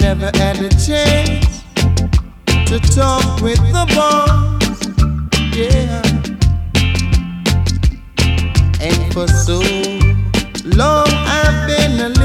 never had a chance to talk with the boss, yeah. And for so